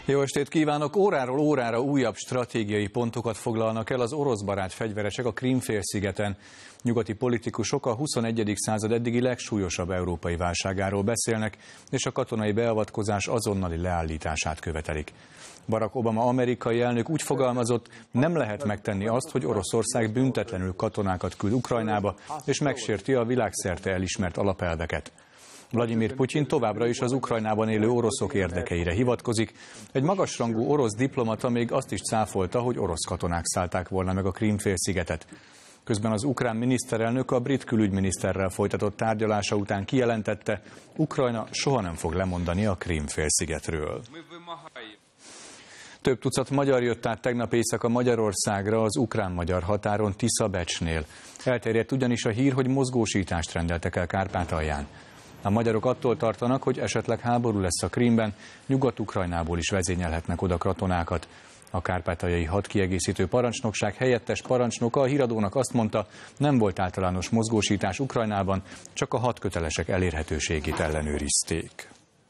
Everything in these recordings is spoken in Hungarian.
Jó estét kívánok! Óráról órára újabb stratégiai pontokat foglalnak el az oroszbarát fegyveresek a Krím-félszigeten. Nyugati politikusok a 21. század eddigi legsúlyosabb európai válságáról beszélnek, és a katonai beavatkozás azonnali leállítását követelik. Barack Obama amerikai elnök úgy fogalmazott, nem lehet megtenni azt, hogy Oroszország büntetlenül katonákat küld Ukrajnába, és megsérti a világszerte elismert alapelveket. Vladimir Putyin továbbra is az Ukrajnában élő oroszok érdekeire hivatkozik. Egy magasrangú orosz diplomata még azt is cáfolta, hogy orosz katonák szállták volna meg a Krím-félszigetet. Közben az ukrán miniszterelnök a brit külügyminiszterrel folytatott tárgyalása után kijelentette, Ukrajna soha nem fog lemondani a Krím-félszigetről. Több tucat magyar jött át tegnap éjszaka Magyarországra az ukrán-magyar határon Tisza-Becsnél. Elterjedt ugyanis a hír, hogy mozgósítást rendeltek el Kárpátalján. A magyarok attól tartanak, hogy esetleg háború lesz a Krímben, Nyugat-Ukrajnából is vezényelhetnek oda katonákat. A kárpátaljai hadkiegészítő parancsnokság helyettes parancsnoka a híradónak azt mondta, nem volt általános mozgósítás Ukrajnában, csak a hadkötelesek elérhetőségét ellenőrizték.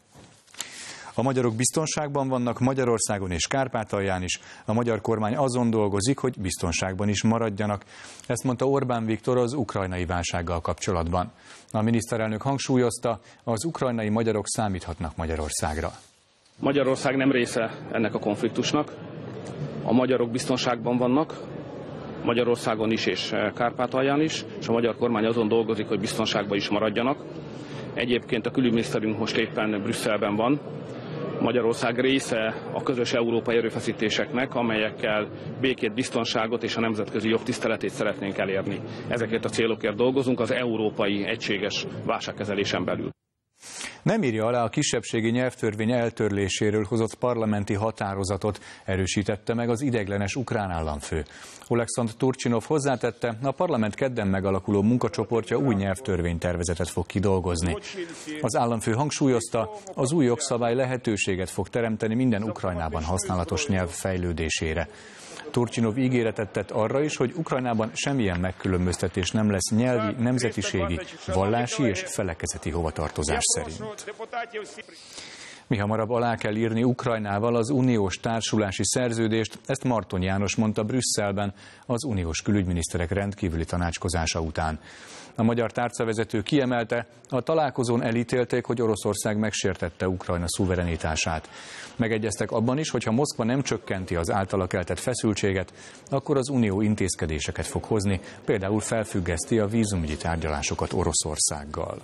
A magyarok biztonságban vannak Magyarországon és Kárpátalján is. A magyar kormány azon dolgozik, hogy biztonságban is maradjanak. Ezt mondta Orbán Viktor az ukrajnai válsággal kapcsolatban. A miniszterelnök hangsúlyozta, az ukrajnai magyarok számíthatnak Magyarországra. Magyarország nem része ennek a konfliktusnak. A magyarok biztonságban vannak, Magyarországon is és Kárpátalján is, és a magyar kormány azon dolgozik, hogy biztonságban is maradjanak. Egyébként a külügyminiszterünk most éppen Brüsszelben van. Magyarország része a közös európai erőfeszítéseknek, amelyekkel békét, biztonságot és a nemzetközi jog tiszteletét szeretnénk elérni. Ezekért a célokért dolgozunk az európai egységes válságkezelésen belül. Nem írja alá a kisebbségi nyelvtörvény eltörléséről hozott parlamenti határozatot, erősítette meg az ideiglenes ukrán államfő. Oleksandr Turcsinov hozzátette, a parlament kedden megalakuló munkacsoportja új nyelvtörvénytervezetet fog kidolgozni. Az államfő hangsúlyozta, az új jogszabály lehetőséget fog teremteni minden Ukrajnában használatos nyelv fejlődésére. Turcsinov ígéretet tett arra is, hogy Ukrajnában semmilyen megkülönböztetés nem lesz nyelvi, nemzetiségi, vallási és felekezeti hovatartozás szerint. Mihamarabb alá kell írni Ukrajnával az uniós társulási szerződést, ezt Marton János mondta Brüsszelben az uniós külügyminiszterek rendkívüli tanácskozása után. A magyar tárcavezető kiemelte, a találkozón elítélték, hogy Oroszország megsértette Ukrajna szuverenitását. Megegyeztek abban is, hogy ha Moszkva nem csökkenti az általa keltett feszültséget, akkor az Unió intézkedéseket fog hozni, például felfüggeszti a vízumügyi tárgyalásokat Oroszországgal.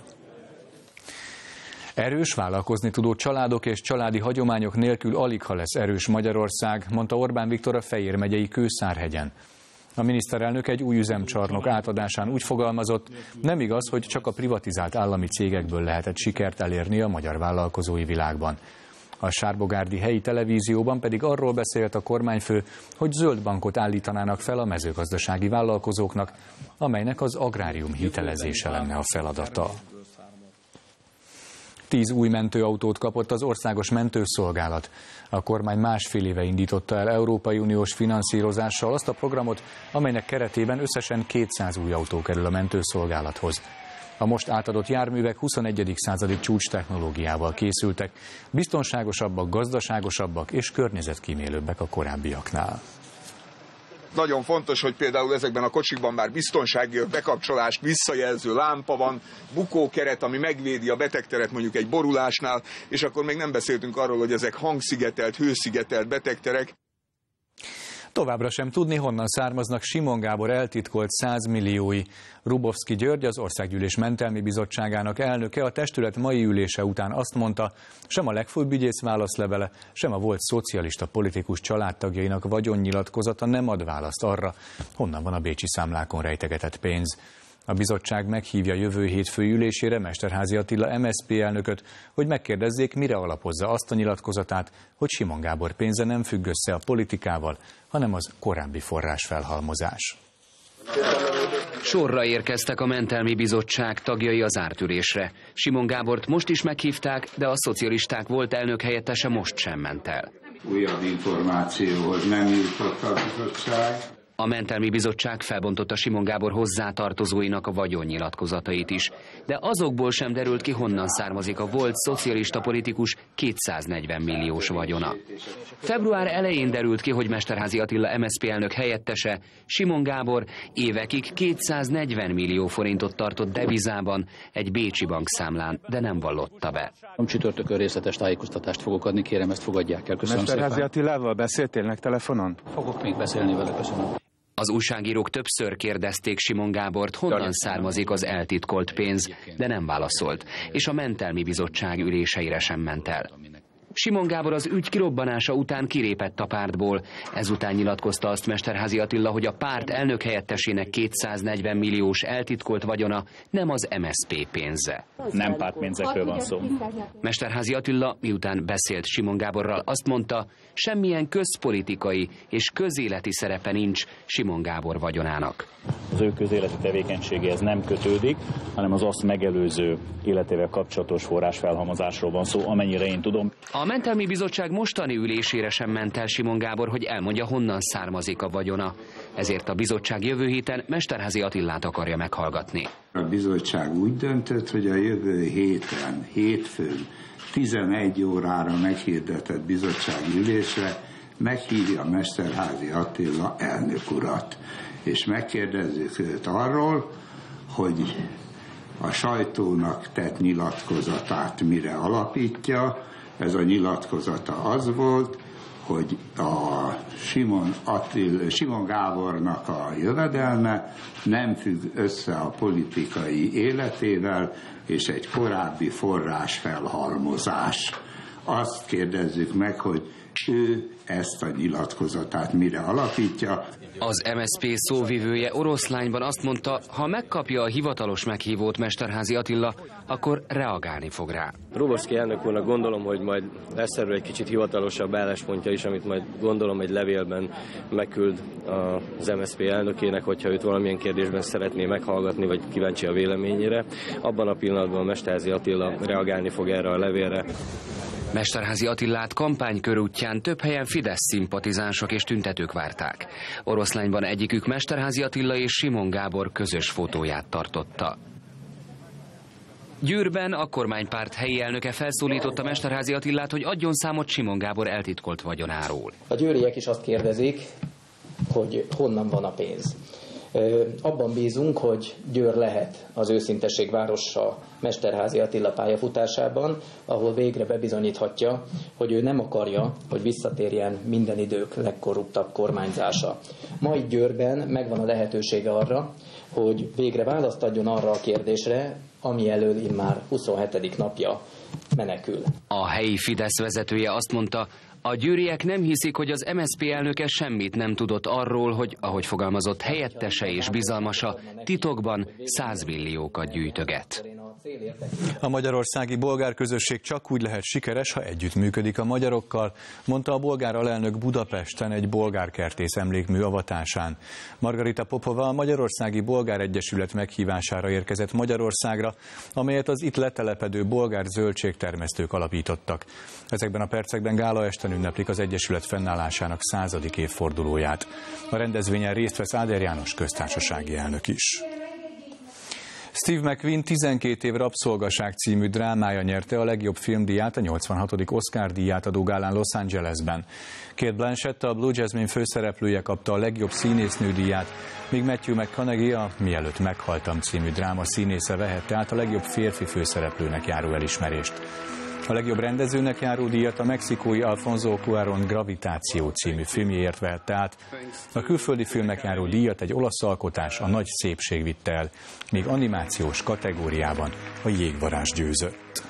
Erős, vállalkozni tudó családok és családi hagyományok nélkül aligha lesz erős Magyarország, mondta Orbán Viktor a Fejér megyei Kőszárhegyen. A miniszterelnök egy új üzemcsarnok átadásán úgy fogalmazott, nem igaz, hogy csak a privatizált állami cégekből lehetett sikert elérni a magyar vállalkozói világban. A sárbogárdi helyi televízióban pedig arról beszélt a kormányfő, hogy zöld bankot állítanának fel a mezőgazdasági vállalkozóknak, amelynek az agrárium hitelezése lenne a feladata. 10 új mentőautót kapott az Országos Mentőszolgálat. A kormány másfél éve indította el Európai Uniós finanszírozással azt a programot, amelynek keretében összesen 200 új autó kerül a mentőszolgálathoz. A most átadott járművek 21. századi csúcstechnológiával készültek, biztonságosabbak, gazdaságosabbak és környezetkímélőbbek a korábbiaknál. Nagyon fontos, hogy például ezekben a kocsikban már biztonsági bekapcsolás, visszajelző lámpa van, bukókeret, ami megvédi a betegteret mondjuk egy borulásnál, és akkor még nem beszéltünk arról, hogy ezek hangszigetelt, hőszigetelt betegterek. Továbbra sem tudni, honnan származnak Simon Gábor eltitkolt 100 milliói. Rubovszki György, az Országgyűlés Mentelmi Bizottságának elnöke a testület mai ülése után azt mondta, sem a legfőbb ügyész válaszlevele, sem a volt szocialista politikus családtagjainak vagyonnyilatkozata nem ad választ arra, honnan van a bécsi számlákon rejtegetett pénz. A bizottság meghívja jövő hétfői ülésére Mesterházy Attila MSZP elnököt, hogy megkérdezzék, mire alapozza azt a nyilatkozatát, hogy Simon Gábor pénze nem függ össze a politikával, hanem az korábbi forrásfelhalmozás. Sorra érkeztek a Mentelmi Bizottság tagjai az zárt ülésre. Simon Gábort most is meghívták, de a szocialisták volt elnök helyettese most sem ment el. Újabb információhoz nem jutott a bizottság. A Mentelmi Bizottság felbontotta Simon Gábor hozzátartozóinak a vagyonnyilatkozatait is, de azokból sem derült ki, honnan származik a volt szocialista politikus 240 milliós vagyona. Február elején derült ki, hogy Mesterházy Attila MSZP elnök helyettese, Simon Gábor évekig 240 millió forintot tartott devizában egy bécsi bankszámlán, de nem vallotta be. Csütörtökön részletes tájékoztatást fogok adni, kérem, ezt fogadják el. Köszönöm szépen. Mesterházy Attilával beszéltél telefonon? Fogok még beszélni vele, köszönöm. Az újságírók többször kérdezték Simon Gábort, honnan származik az eltitkolt pénz, de nem válaszolt, és a Mentelmi Bizottság üléseire sem ment el. Simon Gábor az ügy kirobbanása után kilépett a pártból. Ezután nyilatkozta azt Mesterházy Attila, hogy a párt elnökhelyettesének 240 milliós eltitkolt vagyona nem az MSZP pénze. Nem pártpénzekről van szó. Mesterházy Attila, miután beszélt Simon Gáborral, azt mondta, semmilyen közpolitikai és közéleti szerepe nincs Simon Gábor vagyonának. Az ő közéleti tevékenységéhez nem kötődik, hanem az azt megelőző életével kapcsolatos forrásfelhalmozásról van szó, amennyire én tudom. A Mentelmi Bizottság mostani ülésére sem ment el Simon Gábor, hogy elmondja, honnan származik a vagyona. Ezért a bizottság jövő héten Mesterházy Attilát akarja meghallgatni. A bizottság úgy döntött, hogy a jövő héten, hétfőn 11 órára meghirdetett bizottsági ülésre meghívja Mesterházy Attila elnök urat. És megkérdezzük őt arról, hogy a sajtónak tett nyilatkozatát mire alapítja. Ez a nyilatkozata az volt, hogy a Simon Gábornak a jövedelme nem függ össze a politikai életével, és egy korábbi forrásfelhalmozás. Azt kérdezzük meg, hogy ő ezt a nyilatkozatát mire alapítja. Az MSZP szóvivője Oroszlányban azt mondta, ha megkapja a hivatalos meghívót Mesterházy Attila, akkor reagálni fog rá. Ruborszki elnök úrnak gondolom, hogy majd lesz erről egy kicsit hivatalosabb álláspontja is, amit majd gondolom egy levélben megküld az MSZP elnökének, hogyha őt valamilyen kérdésben szeretné meghallgatni, vagy kíváncsi a véleményére. Abban a pillanatban Mesterházy Attila reagálni fog erre a levélre. Mesterházy Attilát kampánykörútján több helyen Fidesz szimpatizánsok és tüntetők várták. Oroszlányban egyikük Mesterházy Attila és Simon Gábor közös fotóját tartotta. Győrben a kormánypárt helyi elnöke felszólította Mesterházy Attilát, hogy adjon számot Simon Gábor eltitkolt vagyonáról. A győriek is azt kérdezik, hogy honnan van a pénz. Abban bízunk, hogy Győr lehet az őszintesség városa Mesterházy Attila pályafutásában, ahol végre bebizonyíthatja, hogy ő nem akarja, hogy visszatérjen minden idők legkorruptabb kormányzása. Ma itt Győrben megvan a lehetősége arra, hogy végre választ adjon arra a kérdésre, ami elől immár 27. napja menekül. A helyi Fidesz vezetője azt mondta, a győriek nem hiszik, hogy az MSZP elnöke semmit nem tudott arról, hogy, ahogy fogalmazott, helyettese és bizalmasa titokban 100 milliókat gyűjtöget. A magyarországi bolgár közösség csak úgy lehet sikeres, ha együttműködik a magyarokkal, mondta a bolgár alelnök Budapesten egy bolgárkertész emlékmű avatásán. Margarita Popova a Magyarországi Bolgár Egyesület meghívására érkezett Magyarországra, amelyet az itt letelepedő bolgár zöldségtermesztők alapítottak. Ezekben a percekben gálaesten ünneplik az Egyesület fennállásának 100. évfordulóját. A rendezvényen részt vesz Áder János köztársasági elnök is. Steve McQueen 12 év rabszolgaság című drámája nyerte a legjobb filmdíját, a 86. Oscar díját adó gálán Los Angelesben. Kate Blanchett, a Blue Jasmine főszereplője kapta a legjobb színésznő díját, míg Matthew McConaughey a Mielőtt meghaltam című dráma színésze vehette át a legjobb férfi főszereplőnek járó elismerést. A legjobb rendezőnek járó díjat a mexikói Alfonso Cuarón Gravitáció című filmjéért vehette át. A külföldi filmnek járó díjat egy olasz alkotás, A Nagy szépség vitte el, míg animációs kategóriában a Jégvarázs győzött.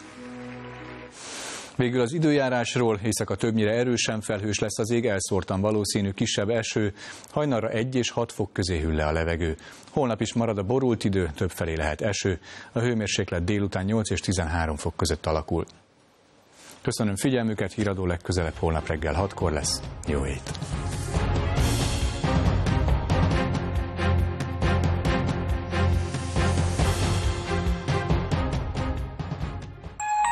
Végül az időjárásról: éjszaka többnyire erősen felhős lesz az ég, elszórtan valószínű kisebb eső, hajnalra 1 és 6 fok közé hűl le a levegő. Holnap is marad a borult idő, többfelé lehet eső, a hőmérséklet délután 8 és 13 fok között alakul. Köszönöm figyelmüket, híradó legközelebb holnap reggel 6-kor lesz. Jó hét!